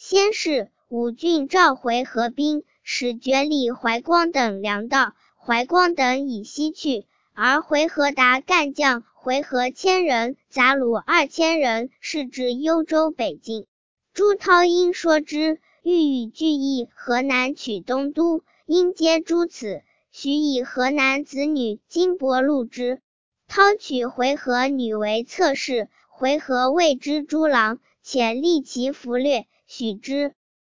先是，武郡召回纥兵，使决里怀光等粮道，怀光等以西去，而回纥达干将回纥1000人，杂虏2000人，是至幽州北境。朱涛因说之，欲与聚议河南取东都，因皆诛此，许以河南子女金帛禄之。涛取回纥女为侧室，回纥谓之诸郎，且立其俘掠，许之。